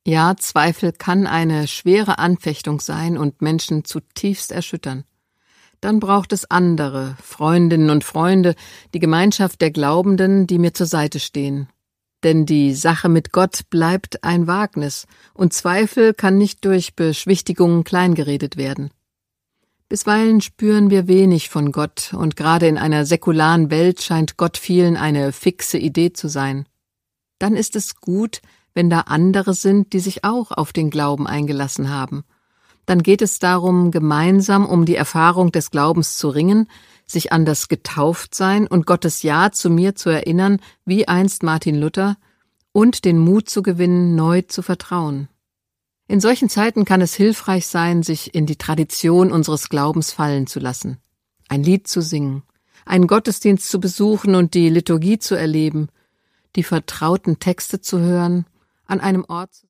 Ja, Zweifel kann eine schwere Anfechtung sein und Menschen zutiefst erschüttern. Dann braucht es andere, Freundinnen und Freunde, die Gemeinschaft der Glaubenden, die mir zur Seite stehen. Denn die Sache mit Gott bleibt ein Wagnis, und Zweifel kann nicht durch Beschwichtigungen kleingeredet werden. Bisweilen spüren wir wenig von Gott, und gerade in einer säkularen Welt scheint Gott vielen eine fixe Idee zu sein. Dann ist es gut, wenn da andere sind, die sich auch auf den Glauben eingelassen haben. Dann geht es darum, gemeinsam um die Erfahrung des Glaubens zu ringen, sich an das Getauftsein und Gottes Ja zu mir zu erinnern, wie einst Martin Luther, und den Mut zu gewinnen, neu zu vertrauen. In solchen Zeiten kann es hilfreich sein, sich in die Tradition unseres Glaubens fallen zu lassen, ein Lied zu singen, einen Gottesdienst zu besuchen und die Liturgie zu erleben, die vertrauten Texte zu hören, an einem Ort